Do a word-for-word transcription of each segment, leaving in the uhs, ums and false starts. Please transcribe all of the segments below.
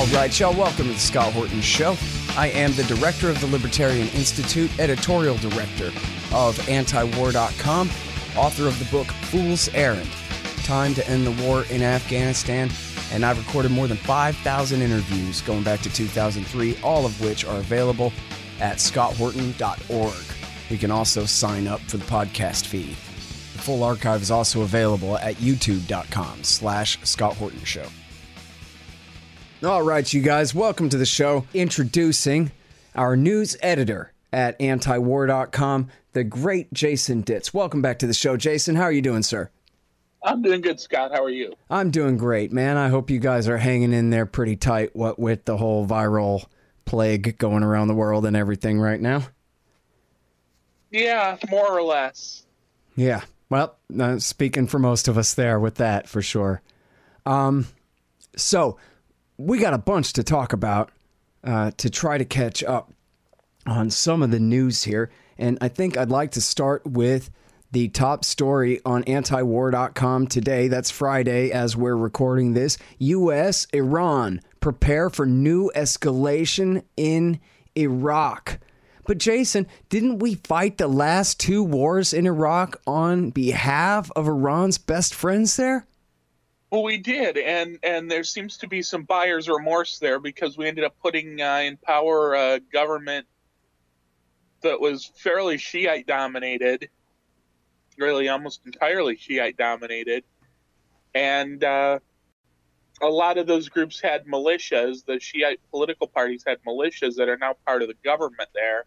right, y'all, welcome to the Scott Horton Show. I am the director of the Libertarian Institute, editorial director of anti war dot com, author of the book Fool's Errand, Time to End the War in Afghanistan, and I've recorded more than five thousand interviews going back to two thousand three, all of which are available at scott horton dot org. You can also sign up for the podcast feed. The full archive is also available at youtube.com slash Scott Horton Show. All right, you guys, welcome to the show. Introducing our news editor at anti war dot com, the great Jason Ditz. Welcome back to the show, Jason. How are you doing, sir? I'm doing good, Scott. How are you? I'm doing great, man. I hope you guys are hanging in there pretty tight, what with the whole viral plague going around the world and everything right now. Yeah, more or less. Yeah. Well, uh, speaking for most of us there with that, for sure. Um, so... We got a bunch to talk about uh, to try to catch up on some of the news here. And I think I'd like to start with the top story on anti war dot com today. That's Friday as we're recording this. U S, Iran, prepare for new escalation in Iraq. But Jason, didn't we fight the last two wars in Iraq on behalf of Iran's best friends there? Well, we did, and, and there seems to be some buyer's remorse there because we ended up putting uh, in power a government that was fairly Shiite-dominated, really almost entirely Shiite-dominated, and uh, a lot of those groups had militias. The Shiite political parties had militias that are now part of the government there.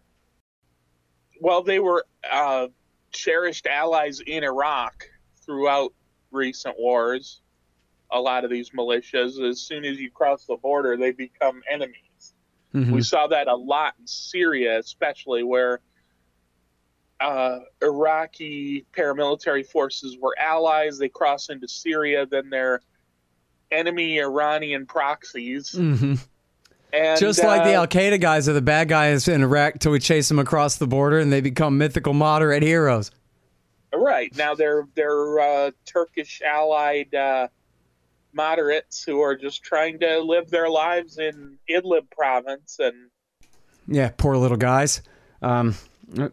Well, they were uh, cherished allies in Iraq throughout recent wars. A lot of these militias, as soon as you cross the border, they become enemies. Mm-hmm. We saw that a lot in Syria, especially where uh, Iraqi paramilitary forces were allies. They cross into Syria, then they're enemy Iranian proxies. Mm-hmm. And, Just like uh, the Al-Qaeda guys are the bad guys in Iraq till we chase them across the border and they become mythical moderate heroes. Right. Now they're, they're uh, Turkish allied uh, moderates who are just trying to live their lives in Idlib province. And yeah, poor little guys. Um, uh,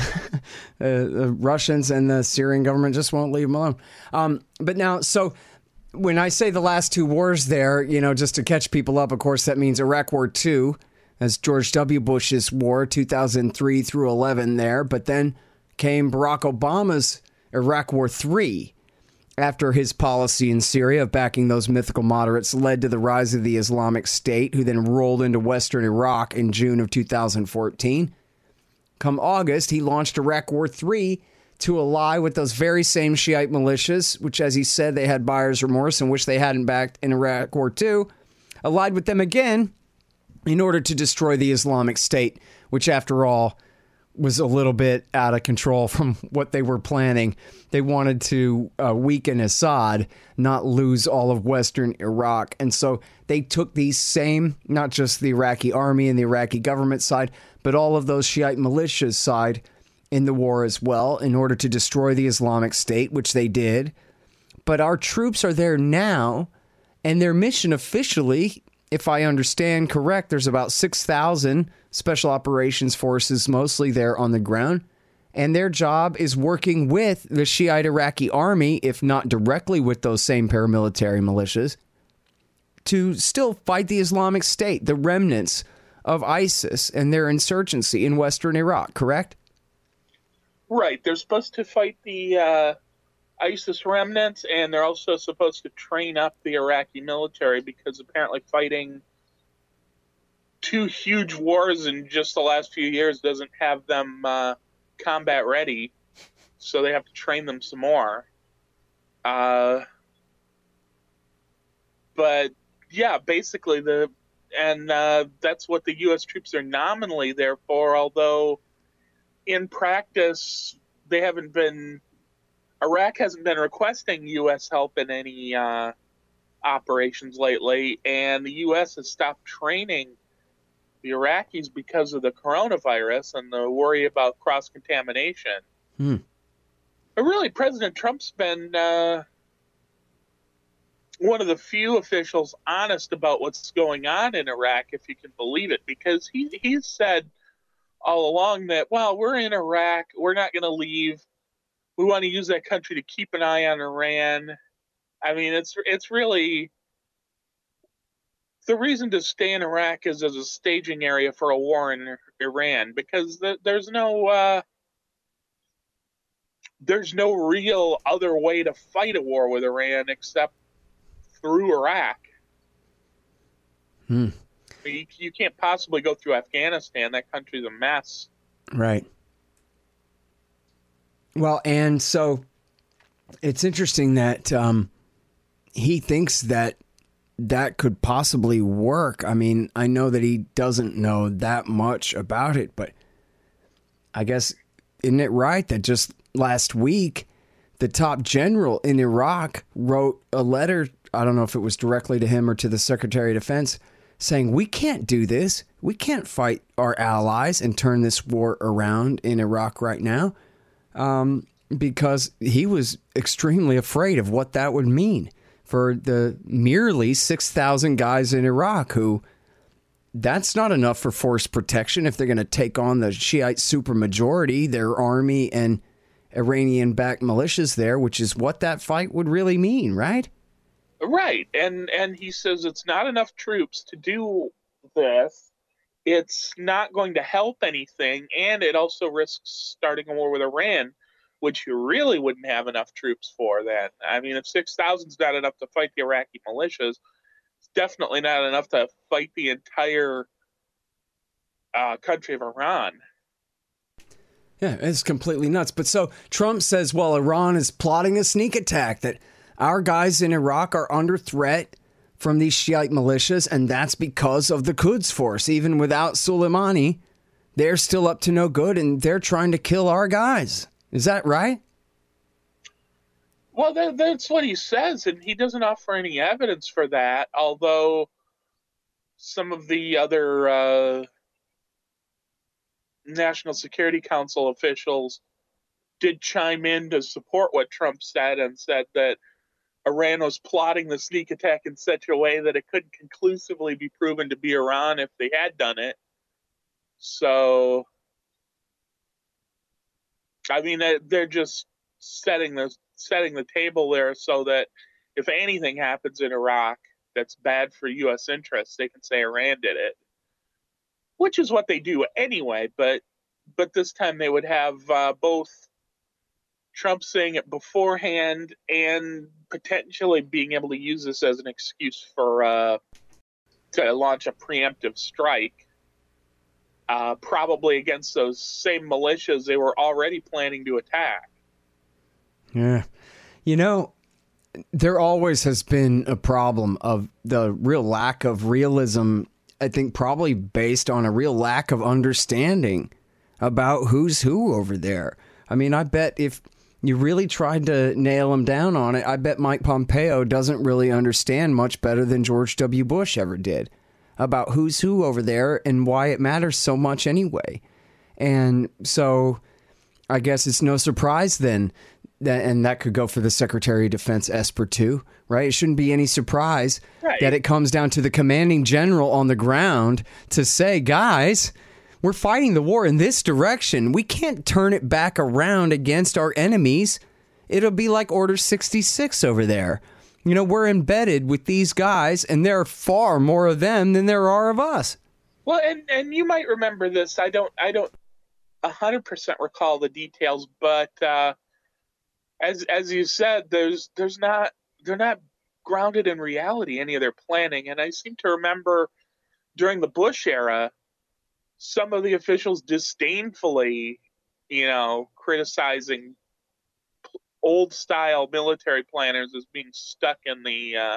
the Russians and the Syrian government just won't leave them alone. Um, but now, so when I say the last two wars there, you know, just to catch people up, of course, that means Iraq War Two, as George W. Bush's war, two thousand three through eleven there. But then came Barack Obama's Iraq War Three, after his policy in Syria of backing those mythical moderates led to the rise of the Islamic State, who then rolled into western Iraq in June of two thousand fourteen. Come August, he launched Iraq War Three to ally with those very same Shiite militias, which, as he said, they had buyer's remorse and wish they hadn't backed in Iraq War Two, allied with them again in order to destroy the Islamic State, which, after all, was a little bit out of control from what they were planning. They wanted to uh, weaken Assad, not lose all of western Iraq. And so they took these same, not just the Iraqi army and the Iraqi government side, but all of those Shiite militias side in the war as well, in order to destroy the Islamic State, which they did. But our troops are there now, and their mission officially, if I understand correct, there's about six thousand special operations forces mostly there on the ground. And their job is working with the Shiite Iraqi army, if not directly with those same paramilitary militias, to still fight the Islamic State, the remnants of ISIS and their insurgency in western Iraq, correct? Right. They're supposed to fight the uh, ISIS remnants, and they're also supposed to train up the Iraqi military because apparently fighting two huge wars in just the last few years doesn't have them uh, combat ready, so they have to train them some more. Uh, but yeah, basically the and uh, that's what the U S troops are nominally there for, although in practice they haven't been Iraq hasn't been requesting U S help in any uh, operations lately, and the U S has stopped training the Iraqis because of the coronavirus and the worry about cross-contamination. Hmm. But really, President Trump's been uh, one of the few officials honest about what's going on in Iraq, if you can believe it, because he he's said all along that, well, we're in Iraq, we're not going to leave. We want to use that country to keep an eye on Iran. I mean, it's it's really the reason to stay in Iraq is as a staging area for a war in Iran, because the, there's no uh, there's no real other way to fight a war with Iran except through Iraq. Hmm. You, you can't possibly go through Afghanistan. That country's a mess. Right. Well, and so it's interesting that um, he thinks that that could possibly work. I mean, I know that he doesn't know that much about it, but I guess, isn't it right that just last week, the top general in Iraq wrote a letter, I don't know if it was directly to him or to the Secretary of Defense, saying, we can't do this. We can't fight our allies and turn this war around in Iraq right now, um, because he was extremely afraid of what that would mean for the merely six thousand guys in Iraq who, that's not enough for force protection if they're going to take on the Shiite supermajority, their army and Iranian-backed militias there, which is what that fight would really mean, right? Right, and and he says it's not enough troops to do this. It's not going to help anything, and it also risks starting a war with Iran, which you really wouldn't have enough troops for then. I mean, if six thousand is not enough to fight the Iraqi militias, it's definitely not enough to fight the entire uh, country of Iran. Yeah, it's completely nuts. But so Trump says, well, Iran is plotting a sneak attack, that our guys in Iraq are under threat from these Shiite militias, and that's because of the Quds Force. Even without Soleimani, they're still up to no good, and they're trying to kill our guys. Is that right? Well, that, that's what he says, and he doesn't offer any evidence for that, although some of the other uh, National Security Council officials did chime in to support what Trump said and said that Iran was plotting the sneak attack in such a way that it couldn't conclusively be proven to be Iran if they had done it. So, I mean, they're just setting the setting the table there so that if anything happens in Iraq that's bad for U S interests, they can say Iran did it, which is what they do anyway. But but this time they would have uh, both Trump saying it beforehand and potentially being able to use this as an excuse for uh, to launch a preemptive strike, uh, probably against those same militias they were already planning to attack. Yeah. You know, there always has been a problem of the real lack of realism, I think probably based on a real lack of understanding about who's who over there. I mean, I bet if you really tried to nail him down on it, I bet Mike Pompeo doesn't really understand much better than George W. Bush ever did about who's who over there and why it matters so much anyway. And so I guess it's no surprise then that, and that could go for the Secretary of Defense Esper too, right? It shouldn't be any surprise right. that it comes down to the commanding general on the ground to say, guys, we're fighting the war in this direction. We can't turn it back around against our enemies. It'll be like Order sixty-six over there. You know, we're embedded with these guys, and there are far more of them than there are of us. Well, and, and you might remember this. I don't I don't one hundred percent recall the details, but uh, as as you said, there's there's not they're not grounded in reality, any of their planning. And I seem to remember during the Bush era, some of the officials disdainfully, you know, criticizing old style military planners as being stuck in the uh,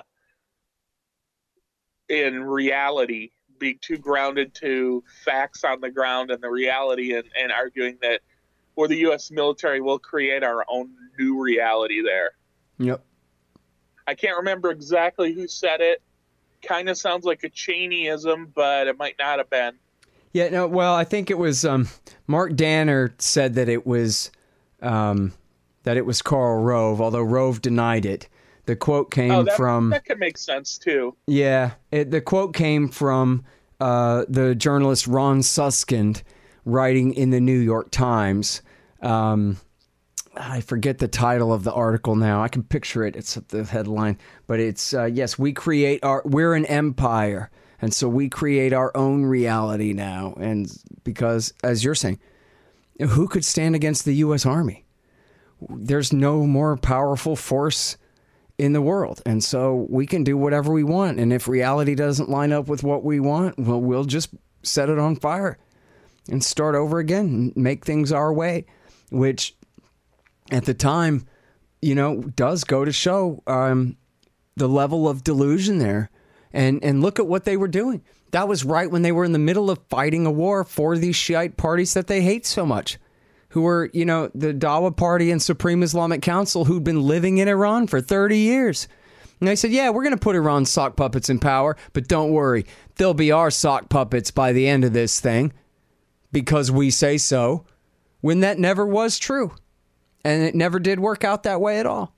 in reality, being too grounded to facts on the ground and the reality, and, and arguing that, or the U S military will create our own new reality there. Yep. I can't remember exactly who said it. Kind of sounds like a Cheneyism, but it might not have been. Yeah, no, well, I think it was um, Mark Danner said that it was um, that it was Karl Rove, although Rove denied it, The quote came oh, that, from... That could make sense, too. Yeah. It, the quote came from uh, the journalist Ron Suskind, writing in the New York Times. Um, I forget the title of the article now. I can picture it. It's the headline. But it's, uh, yes, we create our... We're an empire. And so we create our own reality now. And because, as you're saying, who could stand against the U S Army? There's no more powerful force in the world. And so we can do whatever we want. And if reality doesn't line up with what we want, well, we'll just set it on fire and start over again and make things our way, which at the time, you know, does go to show um, the level of delusion there. And and look at what they were doing. That was right when they were in the middle of fighting a war for these Shiite parties that they hate so much, who were, you know, the Dawa Party and Supreme Islamic Council, who'd been living in Iran for thirty years. And they said, yeah, we're going to put Iran's sock puppets in power, but don't worry, they'll be our sock puppets by the end of this thing because we say so, when that never was true. And it never did work out that way at all.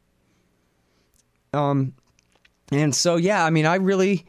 Um, and so, yeah, I mean, I really...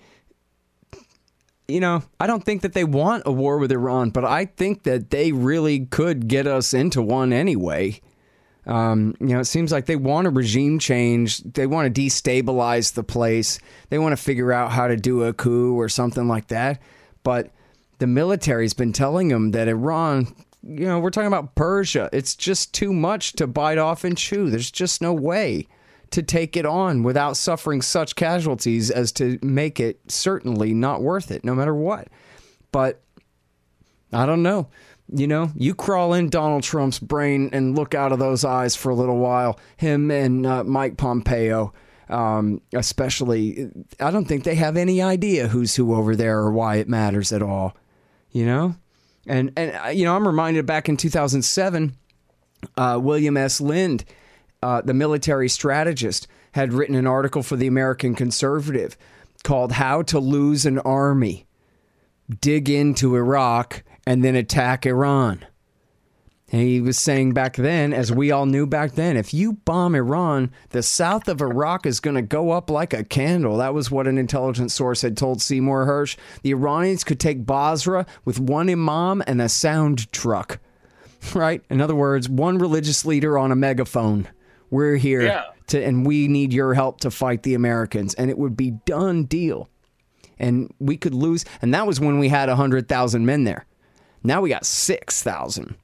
You know, I don't think that they want a war with Iran, but I think that they really could get us into one anyway. Um, you know, it seems like they want a regime change. They want to destabilize the place. They want to figure out how to do a coup or something like that. But the military's been telling them that Iran, you know, we're talking about Persia. It's just too much to bite off and chew. There's just no way to take it on without suffering such casualties as to make it certainly not worth it, no matter what. But I don't know. You know, you crawl in Donald Trump's brain and look out of those eyes for a little while. Him and uh, Mike Pompeo, um, especially, I don't think they have any idea who's who over there or why it matters at all. You know? And, and you know, I'm reminded back in two thousand seven, uh, William S. Lind, Uh, the military strategist, had written an article for the American Conservative called How to Lose an Army, Dig into Iraq, and then Attack Iran. And he was saying back then, as we all knew back then, if you bomb Iran, the south of Iraq is going to go up like a candle. That was what an intelligence source had told Seymour Hersh. The Iranians could take Basra with one imam and a sound truck. Right? In other words, one religious leader on a megaphone. We're here, yeah. to, and we need your help to fight the Americans. And it would be done deal. And we could lose. And that was when we had one hundred thousand men there. Now we got six thousand.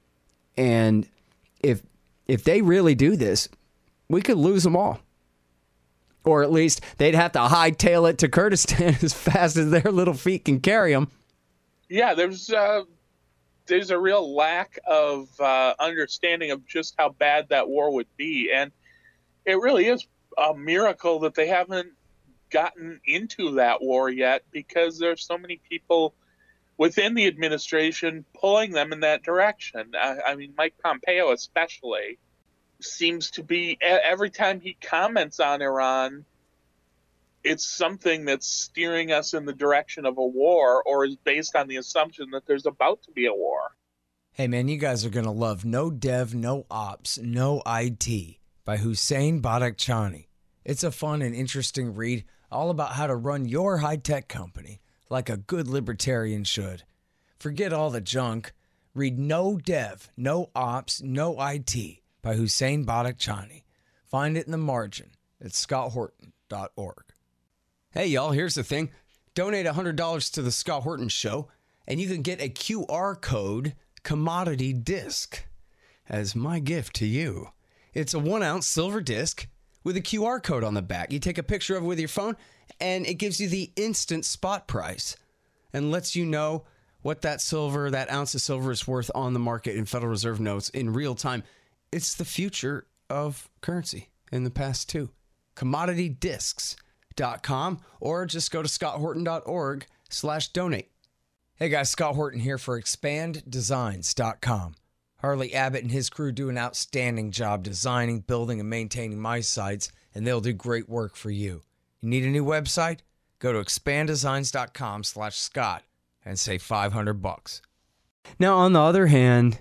And if if they really do this, we could lose them all. Or at least they'd have to hightail it to Kurdistan as fast as their little feet can carry them. Yeah, there's... Uh... There's a real lack of uh, understanding of just how bad that war would be. And it really is a miracle that they haven't gotten into that war yet, because there's so many people within the administration pulling them in that direction. I, I mean, Mike Pompeo especially seems to be, every time he comments on Iran, it's something that's steering us in the direction of a war, or is based on the assumption that there's about to be a war. Hey, man, you guys are going to love No Dev, No Ops, No I T by Hussein Badakhshani. It's a fun and interesting read all about how to run your high-tech company like a good libertarian should. Forget all the junk. Read No Dev, No Ops, No I T by Hussein Badakhshani. Find it in the margin at scott horton dot org. Hey, y'all, here's the thing. Donate one hundred dollars to the Scott Horton Show, and you can get a Q R code commodity disc as my gift to you. It's a one-ounce silver disc with a Q R code on the back. You take a picture of it with your phone, and it gives you the instant spot price and lets you know what that silver, that ounce of silver is worth on the market in Federal Reserve notes in real time. It's the future of currency in the past, too. Commodity discs. Dot com, or just go to scott horton dot org slash donate. Hey guys, Scott Horton here for expand designs dot com. Harley Abbott and his crew do an outstanding job designing, building, and maintaining my sites, and they'll do great work for you. You need a new website? Go to expand designs dot com slash Scott and save five hundred bucks. Now, on the other hand,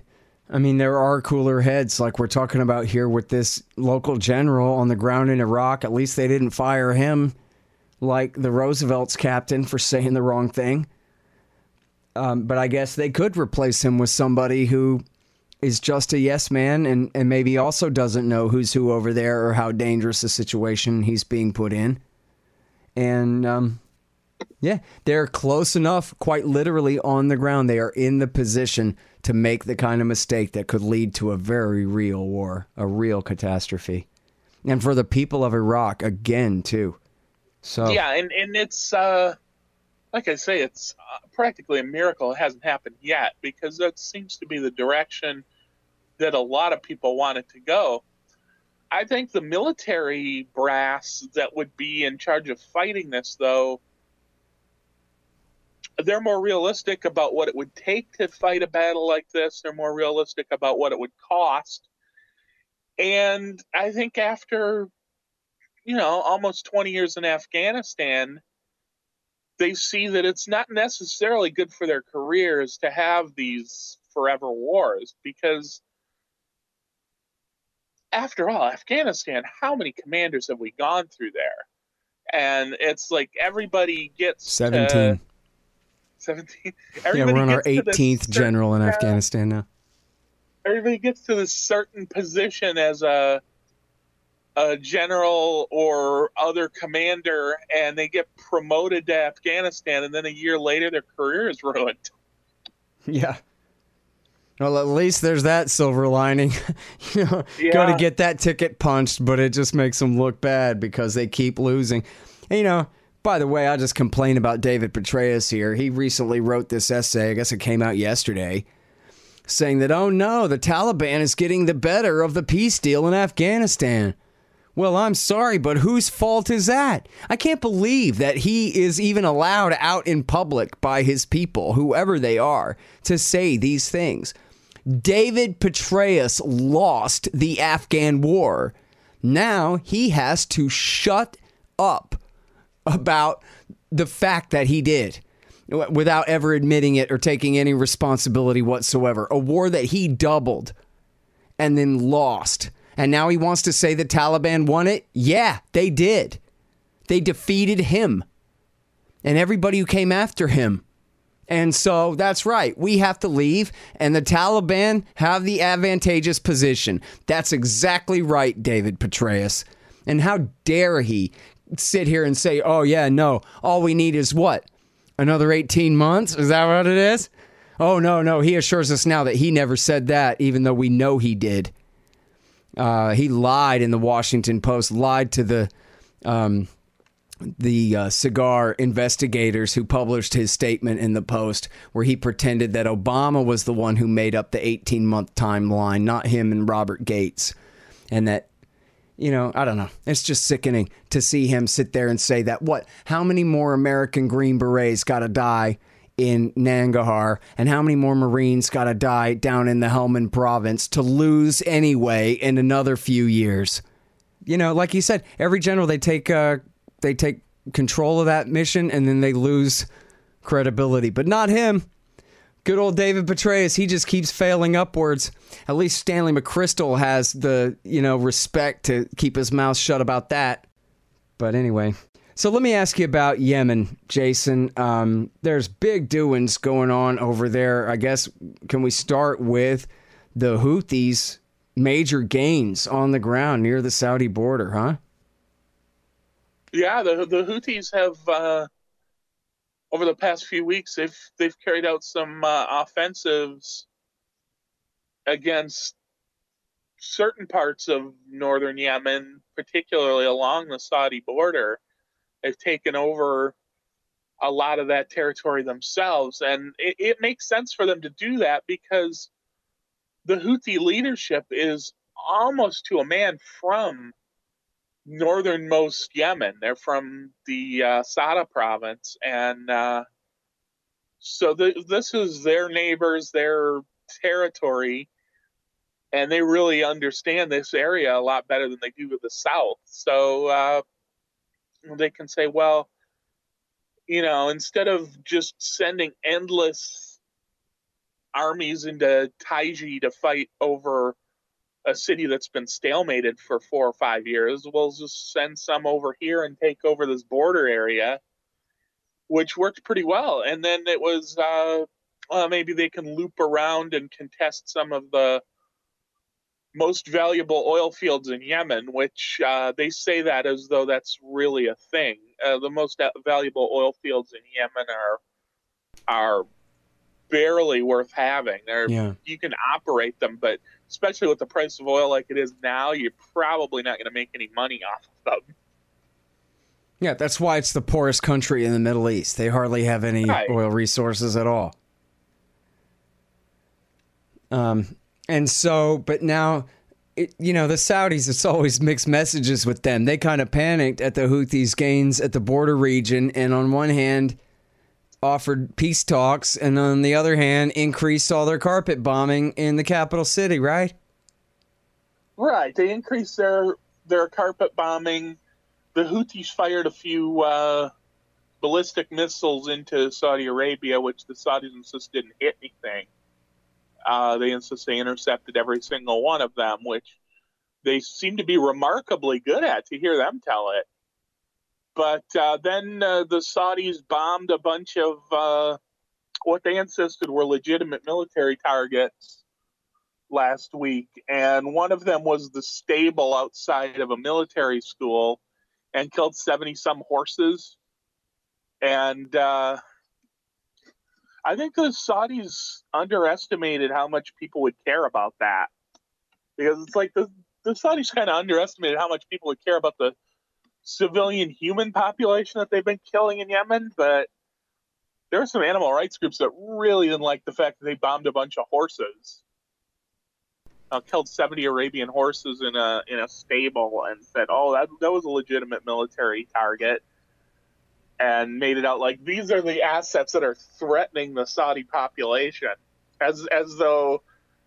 I mean, there are cooler heads like we're talking about here with this local general on the ground in Iraq. At least they didn't fire him like the Roosevelt's captain for saying the wrong thing. Um, but I guess they could replace him with somebody who is just a yes man and, and maybe also doesn't know who's who over there or how dangerous the situation he's being put in. And, um, yeah, they're close enough, quite literally on the ground. They are in the position to make the kind of mistake that could lead to a very real war, a real catastrophe. And for the people of Iraq, again, too. So yeah, and, and it's, uh, like I say, it's uh, practically a miracle it hasn't happened yet, because that seems to be the direction that a lot of people want it to go. I think the military brass that would be in charge of fighting this, though, they're more realistic about what it would take to fight a battle like this. They're more realistic about what it would cost. And I think after, you know, almost twenty years in Afghanistan, they see that it's not necessarily good for their careers to have these forever wars, because after all, Afghanistan, how many commanders have we gone through there? And it's like everybody gets seventeen. To, seventeen. Yeah, we're on our eighteenth general in Afghanistan now. Everybody gets to this certain position as a a general or other commander, and they get promoted to Afghanistan, and then a year later their career is ruined. Yeah. Well, at least there's that silver lining. you know, yeah. Go to get that ticket punched, but it just makes them look bad because they keep losing. And, you know, by the way, I just complain about David Petraeus here. He recently wrote this essay, I guess it came out yesterday, saying that, oh no, the Taliban is getting the better of the peace deal in Afghanistan. Well, I'm sorry, but whose fault is that? I can't believe that he is even allowed out in public by his people, whoever they are, to say these things. David Petraeus lost the Afghan war. Now he has to shut up about the fact that he did, without ever admitting it or taking any responsibility whatsoever. A war that he doubled and then lost. And now he wants to say the Taliban won it? Yeah, they did. They defeated him and everybody who came after him. And so that's right. We have to leave, and the Taliban have the advantageous position. That's exactly right, David Petraeus. And how dare he sit here and say, oh, yeah, no, all we need is what? Another eighteen months? Is that what it is? Oh, no, no. He assures us now that he never said that, even though we know he did. Uh, he lied in the Washington Post, lied to the um, the uh, cigar investigators who published his statement in the Post, where he pretended that Obama was the one who made up the eighteen-month timeline, not him and Robert Gates. And that, you know, I don't know. It's just sickening to see him sit there and say that, what, how many more American Green Berets got to die in Nangarhar, and how many more Marines got to die down in the Helmand province to lose anyway in another few years? You know, like you said, every general, they take uh, they take control of that mission and then they lose credibility, but not him. Good old David Petraeus, he just keeps failing upwards. At least Stanley McChrystal has the, you know, respect to keep his mouth shut about that. But anyway, so let me ask you about Yemen, Jason. Um, there's big doings going on over there. I guess, can we start with the Houthis' major gains on the ground near the Saudi border, huh? Yeah, the the Houthis have, uh, over the past few weeks, they've they've carried out some uh, offensives against certain parts of northern Yemen, particularly along the Saudi border. They've taken over a lot of that territory themselves, and it, it makes sense for them to do that because the Houthi leadership is almost to a man from northernmost Yemen. They're from the uh, Sada province, and uh, so the, this is their neighbors, their territory, and they really understand this area a lot better than they do with the south. So uh, they can say, well, you know, instead of just sending endless armies into Taiji to fight over a city that's been stalemated for four or five years. We'll just send some over here and take over this border area, which worked pretty well. And then it was, uh, well, maybe they can loop around and contest some of the most valuable oil fields in Yemen, which uh, they say that as though that's really a thing. Uh, the most valuable oil fields in Yemen are are barely worth having. They're, Yeah. You can operate them, but especially with the price of oil like it is now, you're probably not going to make any money off of them. Yeah, that's why it's the poorest country in the Middle East. They hardly have any Right. oil resources at all. Um, and so, but now, it, you know, the Saudis, it's always mixed messages with them. They kind of panicked at the Houthis' gains at the border region, and on one hand, offered peace talks, and on the other hand, increased all their carpet bombing in the capital city, right? Right. They increased their their carpet bombing. The Houthis fired a few uh, ballistic missiles into Saudi Arabia, which the Saudis insist didn't hit anything. Uh, they insist they intercepted every single one of them, which they seem to be remarkably good at, to hear them tell it. But uh, then uh, the Saudis bombed a bunch of uh, what they insisted were legitimate military targets last week. And one of them was the stable outside of a military school and killed seventy-some horses. And uh, I think the Saudis underestimated how much people would care about that. Because it's like the, the Saudis kind of underestimated how much people would care about the civilian human population that they've been killing in Yemen, but there were some animal rights groups that really didn't like the fact that they bombed a bunch of horses. Uh, killed seventy Arabian horses in a in a stable and said, "Oh, that that was a legitimate military target," and made it out like these are the assets that are threatening the Saudi population, as as though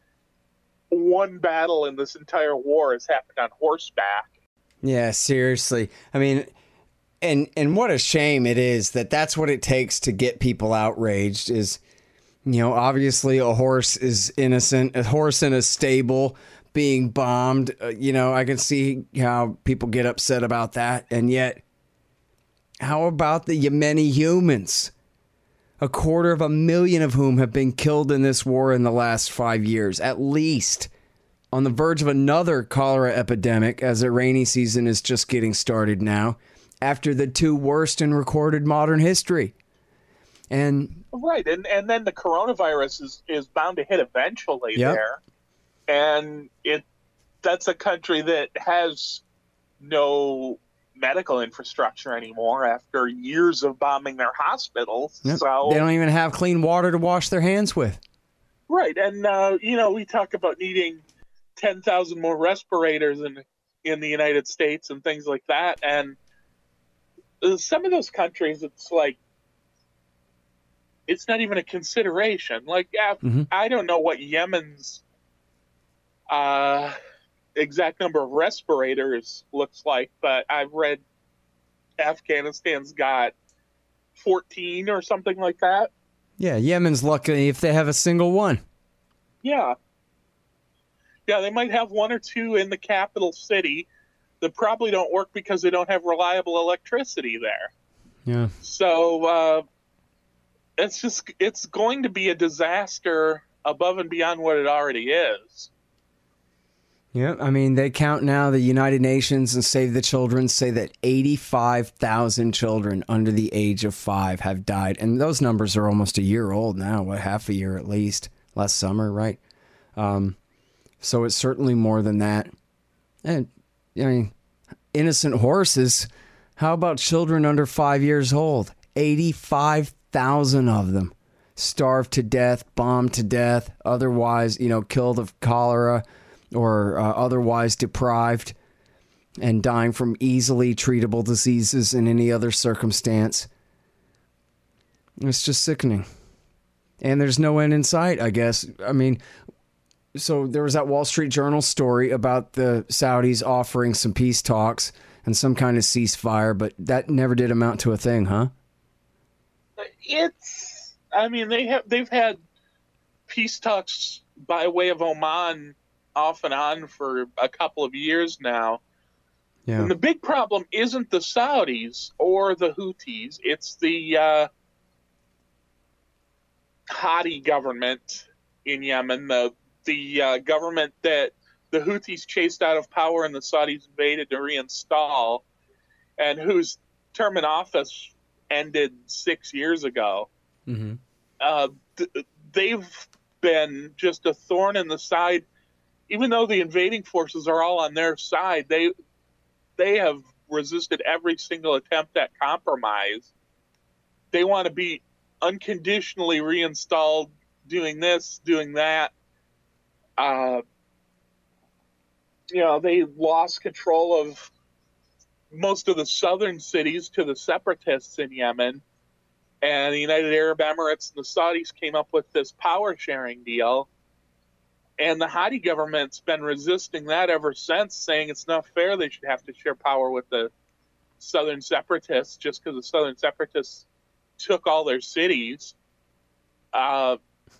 one battle in this entire war has happened on horseback. Yeah, seriously. I mean, and and what a shame it is that that's what it takes to get people outraged is, you know, obviously a horse is innocent, a horse in a stable being bombed. Uh, you know, I can see how people get upset about that. And yet, how about the Yemeni humans? A quarter of a million of whom have been killed in this war in the last five years, at least. On the verge of another cholera epidemic as the rainy season is just getting started now, after the two worst in recorded modern history. And right, and and then the coronavirus is, is bound to hit eventually Yep. there. And it that's a country that has no medical infrastructure anymore after years of bombing their hospitals. yep, So they don't even have clean water to wash their hands with. right, and uh, you know, we talk about needing ten thousand more respirators in in the United States and things like that, and some of those countries, it's like it's not even a consideration. Like, yeah, Mm-hmm. I don't know what Yemen's uh, exact number of respirators looks like, but I've read Afghanistan's got fourteen or something like that. Yeah, Yemen's lucky if they have a single one. Yeah. Yeah, they might have one or two in the capital city that probably don't work because they don't have reliable electricity there. Yeah. So uh, it's just it's going to be a disaster above and beyond what it already is. Yeah, I mean, they count now, the United Nations and Save the Children say that eighty-five thousand children under the age of five have died. And those numbers are almost a year old now, what, half a year at least, last summer, right? Um, so it's certainly more than that. And, I mean, innocent horses, how about children under five years old? eighty-five thousand of them starved to death, bombed to death, otherwise, you know, killed of cholera, or uh, otherwise deprived and dying from easily treatable diseases in any other circumstance. It's just sickening. And there's no end in sight, I guess. I mean, so there was that Wall Street Journal story about the Saudis offering some peace talks and some kind of ceasefire, but that never did amount to a thing, huh? It's, I mean, they have they've had peace talks by way of Oman off and on for a couple of years now. Yeah. And the big problem isn't the Saudis or the Houthis. It's the uh, Hadi government in Yemen, the, the uh, government that the Houthis chased out of power and the Saudis invaded to reinstall, and whose term in office ended six years ago. Mm-hmm. Uh, th- they've been just a thorn in the side. Even though the invading forces are all on their side, they they have resisted every single attempt at compromise. They want to be unconditionally reinstalled, doing this, doing that. Uh, you know, they lost control of most of the southern cities to the separatists in Yemen. And the United Arab Emirates and the Saudis came up with this power sharing deal. And the Hadi government's been resisting that ever since, saying it's not fair they should have to share power with the southern separatists just because the southern separatists took all their cities. Uh,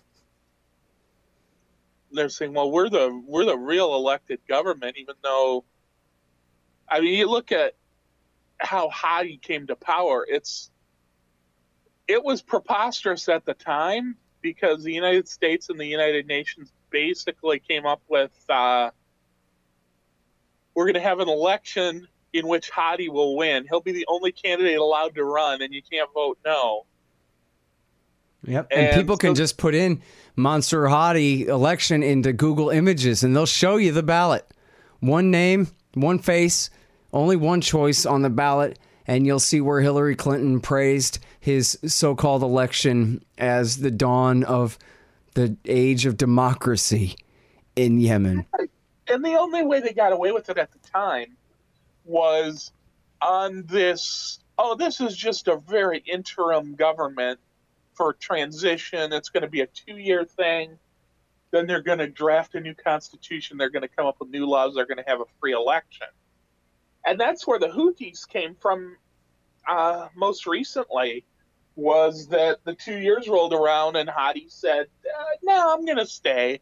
they're saying, well, we're the we're the real elected government, even though, I mean, you look at how Hadi came to power. It's it was preposterous at the time because the United States and the United Nations basically came up with, uh, we're going to have an election in which Hadi will win. He'll be the only candidate allowed to run, and you can't vote no. Yep, and, and people so, can just put in Mansour Hadi election into Google Images, and they'll show you the ballot. One name, one face, only one choice on the ballot, and you'll see where Hillary Clinton praised his so-called election as the dawn of the age of democracy in Yemen. And the only way they got away with it at the time was on this, oh, this is just a very interim government for transition. It's going to be a two-year thing. Then they're going to draft a new constitution. They're going to come up with new laws. They're going to have a free election. And that's where the Houthis came from uh, most recently, was that the two years rolled around and Hadi said, uh, no, I'm going to stay.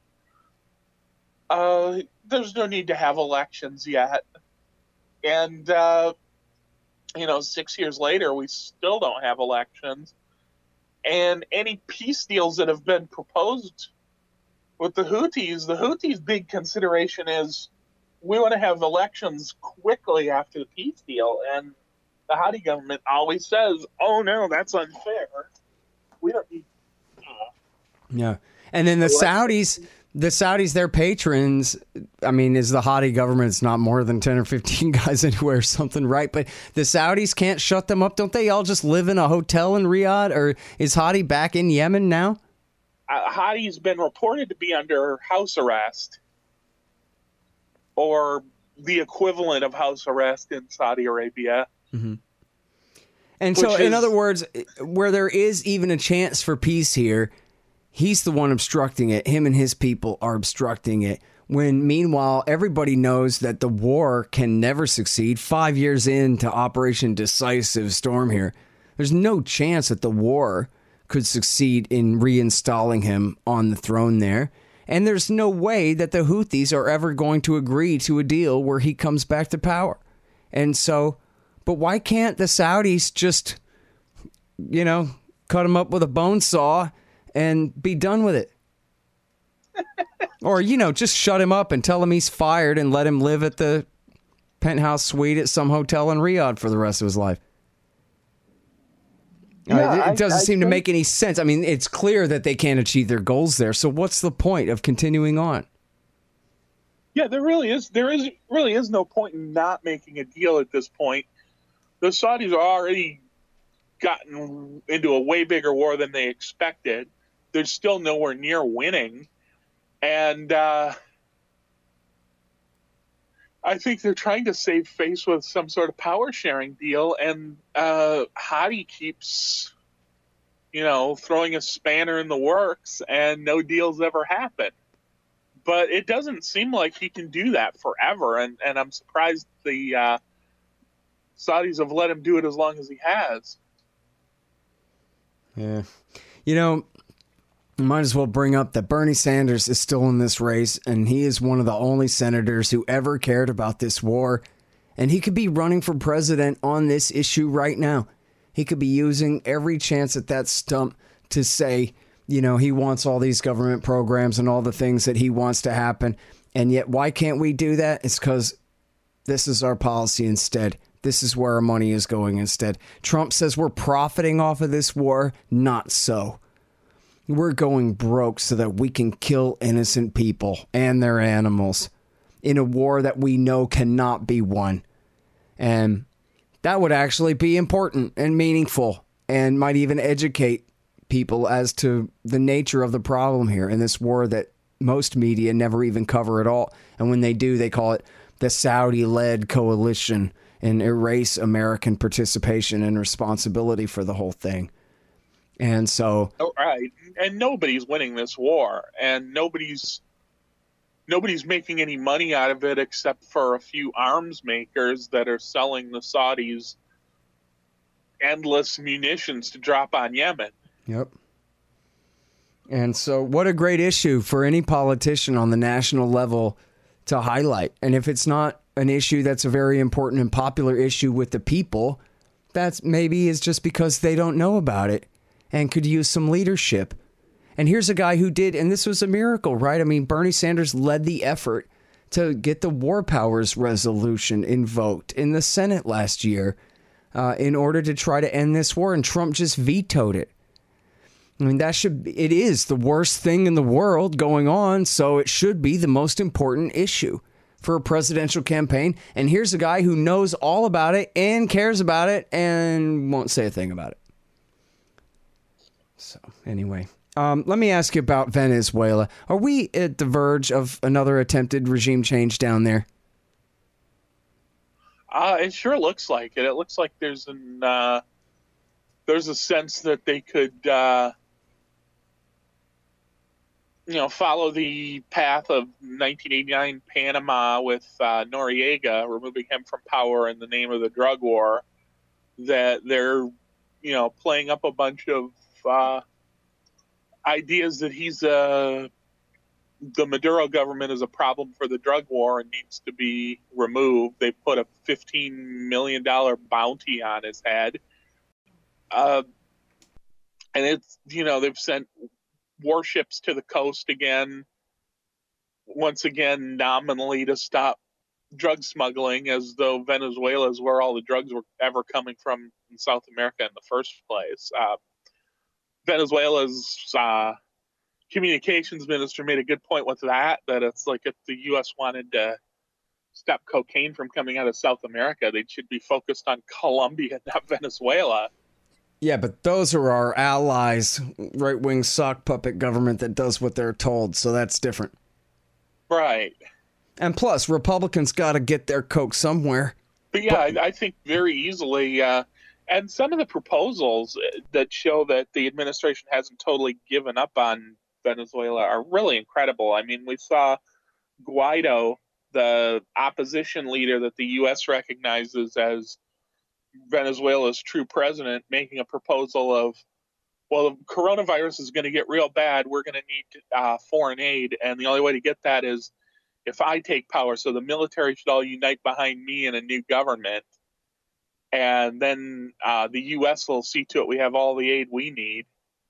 Uh, there's no need to have elections yet. And, uh, you know, six years later, we still don't have elections. And any peace deals that have been proposed with the Houthis, the Houthis' big consideration is we want to have elections quickly after the peace deal. And the Hadi government always says, oh, no, that's unfair. We don't need... Uh, yeah. And then the Saudis... The Saudis, their patrons, I mean, is the Hadi government? It's not more than ten or fifteen guys anywhere or something, right? But the Saudis can't shut them up. Don't they all just live in a hotel in Riyadh? Or is Hadi back in Yemen now? Uh, Hadi's been reported to be under house arrest, or the equivalent of house arrest in Saudi Arabia. Mm-hmm. And so, is, in other words, where there is even a chance for peace here, he's the one obstructing it. Him and his people are obstructing it. When, meanwhile, everybody knows that the war can never succeed. Five years into Operation Decisive Storm here, there's no chance that the war could succeed in reinstalling him on the throne there. And there's no way that the Houthis are ever going to agree to a deal where he comes back to power. And so, but why can't the Saudis just, you know, cut him up with a bone saw and be done with it? Or, you know, just shut him up and tell him he's fired and let him live at the penthouse suite at some hotel in Riyadh for the rest of his life. Yeah, uh, it doesn't I, I seem think... to make any sense. I mean, it's clear that they can't achieve their goals there. So what's the point of continuing on? Yeah, there really is. There is really is no point in not making a deal at this point. The Saudis are already gotten into a way bigger war than they expected. They're still nowhere near winning. And uh, I think they're trying to save face with some sort of power sharing deal. And uh, Hadi keeps, you know, throwing a spanner in the works, and no deals ever happen. But it doesn't seem like he can do that forever. And, and I'm surprised the uh, Saudis have let him do it as long as he has. Yeah. You know, Might as well bring up that Bernie Sanders is still in this race, and he is one of the only senators who ever cared about this war. And he could be running for president on this issue right now. He could be using every chance at that stump to say, you know, he wants all these government programs and all the things that he wants to happen. And yet, why can't we do that? It's because this is our policy instead. This is where our money is going instead. Trump says we're profiting off of this war. Not so. We're going broke so that we can kill innocent people and their animals in a war that we know cannot be won. And that would actually be important and meaningful and might even educate people as to the nature of the problem here in this war that most media never even cover at all. And when they do, they call it the Saudi-led coalition and erase American participation and responsibility for the whole thing. And so, oh, right, and nobody's winning this war, and nobody's nobody's making any money out of it except for a few arms makers that are selling the Saudis endless munitions to drop on Yemen. Yep. And so, what a great issue for any politician on the national level to highlight. And if it's not an issue that's a very important and popular issue with the people, that's maybe is just because they don't know about it and could use some leadership. And here's a guy who did, and this was a miracle, right? I mean, Bernie Sanders led the effort to get the War Powers Resolution invoked in the Senate last year uh, in order to try to end this war, and Trump just vetoed it. I mean, that should be, it is the worst thing in the world going on, so it should be the most important issue for a presidential campaign. And here's a guy who knows all about it and cares about it and won't say a thing about it. So anyway, um, let me ask you about Venezuela. Are we at the verge of another attempted regime change down there? Uh, it sure looks like it. It looks like there's an uh, there's a sense that they could, uh, you know, follow the path of nineteen eighty-nine Panama with uh, Noriega, removing him from power in the name of the drug war. That they're, you know, playing up a bunch of uh, ideas that he's a the Maduro government is a problem for the drug war and needs to be removed. They put a fifteen million dollars bounty on his head. Uh, and it's, you know, they've sent warships to the coast again, once again, nominally to stop drug smuggling, as though Venezuela is where all the drugs were ever coming from in South America in the first place. Uh, Venezuela's uh, communications minister made a good point with that, that it's like if the U S wanted to stop cocaine from coming out of South America, they should be focused on Colombia, not Venezuela. Yeah, but those are our allies, right-wing sock puppet government that does what they're told, so that's different. Right. And plus, Republicans got to get their coke somewhere. But yeah, but, I, I think very easily, uh, and some of the proposals that show that the administration hasn't totally given up on Venezuela are really incredible. I mean, we saw Guaido, the opposition leader that the U S recognizes as Venezuela's true president, making a proposal of, well, if coronavirus is going to get real bad, we're going to need uh, foreign aid. And the only way to get that is if I take power. So the military should all unite behind me in a new government. And then uh, the U S will see to it we have all the aid we need.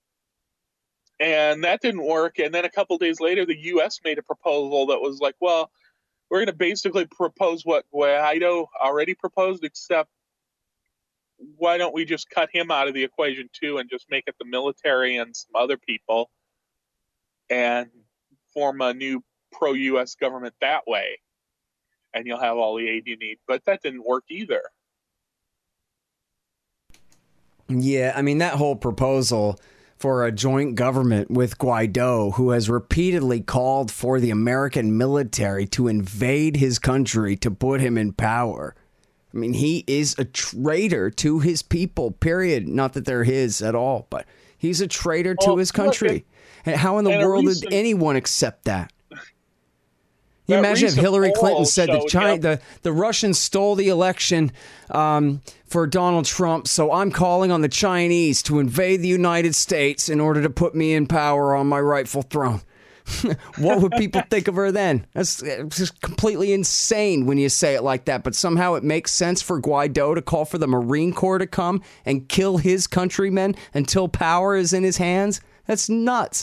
And that didn't work. And then a couple days later, the U S made a proposal that was like, well, we're going to basically propose what Guaido already proposed, except why don't we just cut him out of the equation too and just make it the military and some other people and form a new pro-U S government that way, and you'll have all the aid you need. But that didn't work either. Yeah, I mean, that whole proposal for a joint government with Guaido, who has repeatedly called for the American military to invade his country to put him in power. I mean, he is a traitor to his people, period. Not that they're his at all, but he's a traitor to well, his country. Look, and how in the world recent, did anyone accept that? you That imagine if recent Hillary poll Clinton said the showed China, him- the, the Russians stole the election um, for Donald Trump, so I'm calling on the Chinese to invade the United States in order to put me in power on my rightful throne. What would people think of her then? That's it's just completely insane when you say it like that, but somehow it makes sense for Guaido to call for the Marine Corps to come and kill his countrymen until power is in his hands. That's nuts.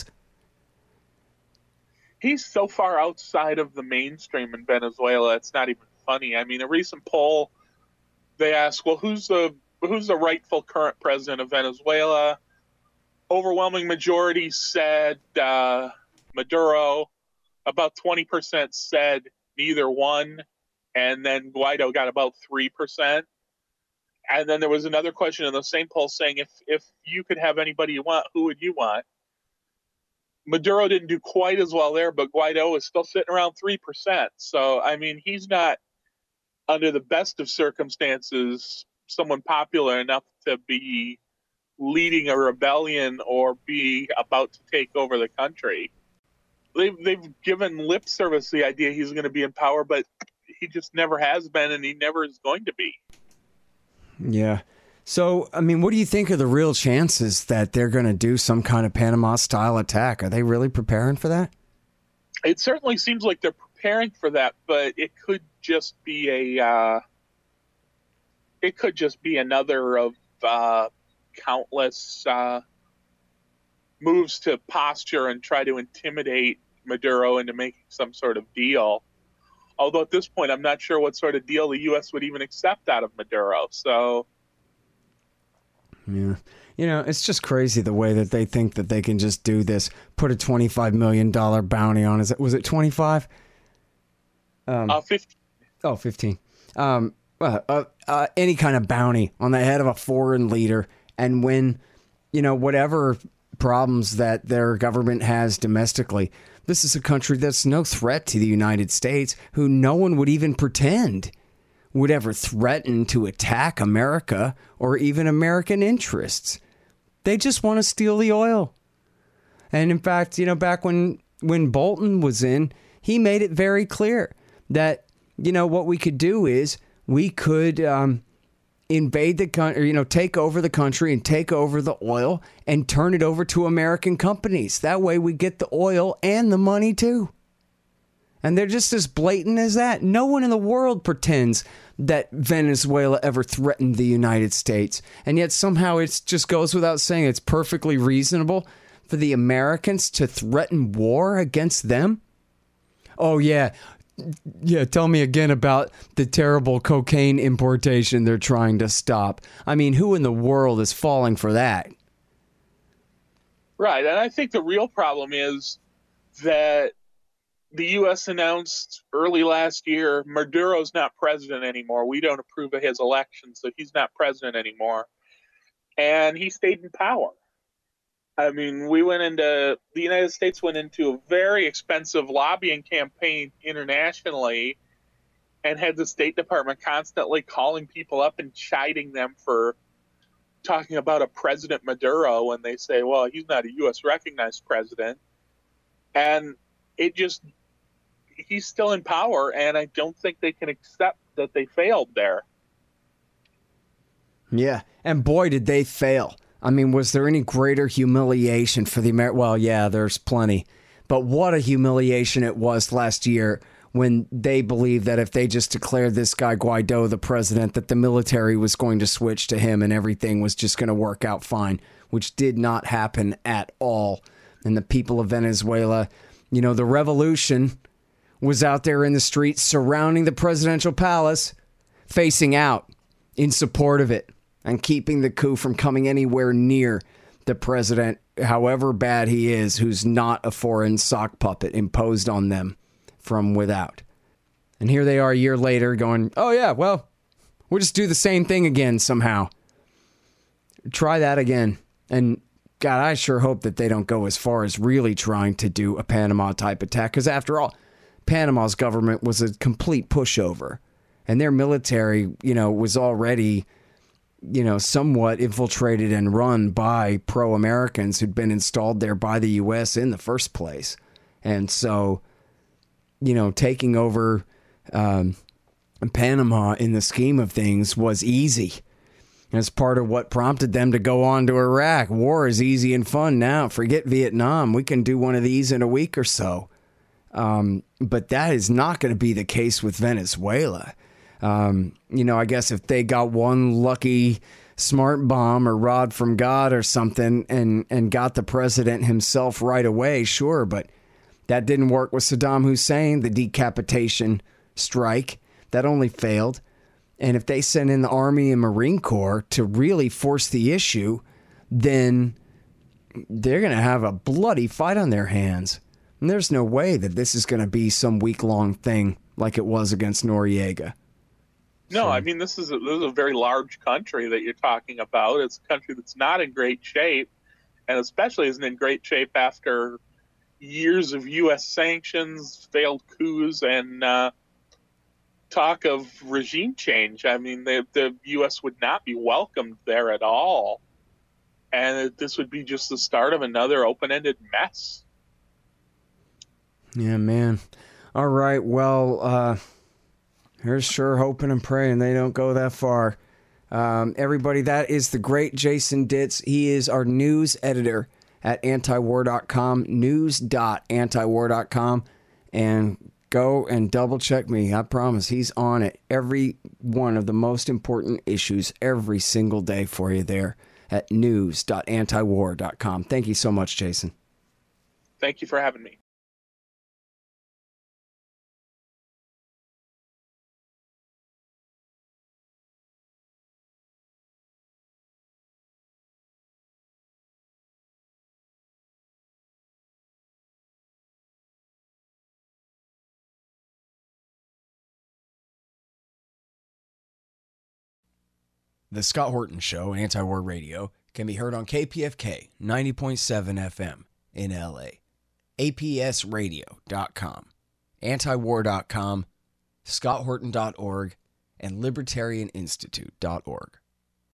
He's so far outside of the mainstream in Venezuela, it's not even funny. I mean, a recent poll, they asked, well, who's the who's the rightful current president of Venezuela? Overwhelming majority said uh, Maduro. About twenty percent said neither one. And then Guaido got about three percent. And then there was another question in the same poll saying, if, if you could have anybody you want, who would you want? Maduro didn't do quite as well there, but Guaido is still sitting around three percent. So, I mean, he's not, under the best of circumstances, someone popular enough to be leading a rebellion or be about to take over the country. They've, they've given lip service the idea he's going to be in power, but he just never has been, and he never is going to be. Yeah. So, I mean, what do you think are the real chances that they're going to do some kind of Panama-style attack? Are they really preparing for that? It certainly seems like they're preparing for that, but it could just be a, uh, it could just be another of uh, countless uh, moves to posture and try to intimidate Maduro into making some sort of deal. Although at this point, I'm not sure what sort of deal the U S would even accept out of Maduro. So, yeah. You know, it's just crazy the way that they think that they can just do this. Put a twenty-five million dollars bounty on. Is it, was it twenty-five? Um, uh, fifteen. Oh, fifteen. Um, uh, uh, uh, any kind of bounty on the head of a foreign leader. And when, you know, whatever problems that their government has domestically, this is a country that's no threat to the United States, who no one would even pretend would ever threaten to attack America or even American interests. They just want to steal the oil. And in fact, you know, back when, when Bolton was in, he made it very clear that, you know, what we could do is we could um, invade the country, you know, take over the country and take over the oil and turn it over to American companies. That way we get the oil and the money too. And they're just as blatant as that. No one in the world pretends that Venezuela ever threatened the United States. And yet somehow it just goes without saying it's perfectly reasonable for the Americans to threaten war against them. Oh, yeah. Yeah, tell me again about the terrible cocaine importation they're trying to stop. I mean, who in the world is falling for that? Right. And I think the real problem is that the U S announced early last year, Maduro's not president anymore. We don't approve of his election, so he's not president anymore. And he stayed in power. I mean, we went into, the United States went into a very expensive lobbying campaign internationally and had the State Department constantly calling people up and chiding them for talking about a President Maduro when they say, well, he's not a U S recognized president. And it just, he's still in power, and I don't think they can accept that they failed there. Yeah, and boy, did they fail. I mean, was there any greater humiliation for the Amer? Well, yeah, there's plenty. But what a humiliation it was last year when they believed that if they just declared this guy Guaido the president, that the military was going to switch to him and everything was just going to work out fine, which did not happen at all. And the people of Venezuela, you know, the revolution was out there in the streets surrounding the presidential palace, facing out in support of it and keeping the coup from coming anywhere near the president, however bad he is, who's not a foreign sock puppet imposed on them from without. And here they are a year later going, oh yeah, well, we'll just do the same thing again somehow. Try that again. And God, I sure hope that they don't go as far as really trying to do a Panama type attack. Because after all, Panama's government was a complete pushover. And their military, you know, was already, you know, somewhat infiltrated and run by pro-Americans who'd been installed there by the U S in the first place. And so, you know, taking over um, Panama in the scheme of things was easy. That's part of what prompted them to go on to Iraq. War is easy and fun now. Forget Vietnam. We can do one of these in a week or so. Um, but that is not going to be the case with Venezuela. Um, you know, I guess if they got one lucky smart bomb or rod from God or something and, and got the president himself right away, sure. But that didn't work with Saddam Hussein, the decapitation strike. That only failed. And if they send in the Army and Marine Corps to really force the issue, then they're going to have a bloody fight on their hands. And there's no way that this is going to be some week-long thing like it was against Noriega. No, So- I mean, this is, a, this is a very large country that you're talking about. It's a country that's not in great shape, and especially isn't in great shape after years of U S sanctions, failed coups, and uh, talk of regime change. I mean, the, the U S would not be welcomed there at all. And this would be just the start of another open-ended mess. Yeah, man. All right, well, uh, here's sure hoping and praying they don't go that far. Um, everybody, that is the great Jason Ditz. He is our news editor at antiwar dot com, news dot antiwar dot com. And go and double check me. I promise he's on it. Every one of the most important issues every single day for you there at news dot antiwar dot com. Thank you so much, Jason. Thank you for having me. The Scott Horton Show, Anti-War Radio, can be heard on K P F K ninety point seven F M in L A, A P S radio dot com, antiwar dot com, scott horton dot org, and libertarian institute dot org.